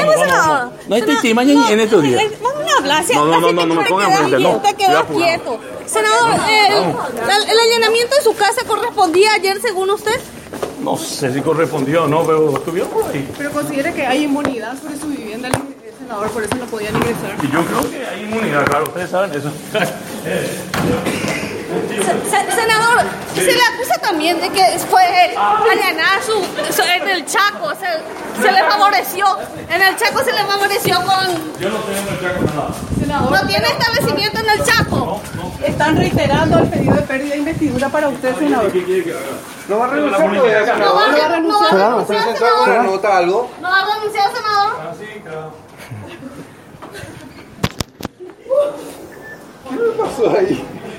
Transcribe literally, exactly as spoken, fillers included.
Hablemos, senador. No hay testimonio en estos días. Vamos a hablar. No, no, no, no, no me pongan frente, no. Usted quedó quieto. Senador, eh, ¿el allanamiento de su casa correspondía ayer según usted? No sé si correspondió o no, pero estuvieron por ahí. Pero considera que hay inmunidad sobre su vivienda, el senador, por eso no podían ingresar. Y yo creo que hay inmunidad, claro, ustedes saben eso. Se, senador, se le acusa también de que fue allanar su, su, en el Chaco, se, se le favoreció, en el Chaco se le favoreció con... Yo no tengo en el Chaco nada. Senador, ¿No tiene establecimiento en el Chaco? No, no. Están reiterando el pedido de pérdida de investidura para usted, senador. ¿Qué quiere que haga? ¿No va a renunciar todavía, senador? ¿No va a renunciar, ¿No senador? presentó alguna nota, algo? ¿No va a renunciar, senador? Ah, sí, claro. ¿Qué pasó ahí?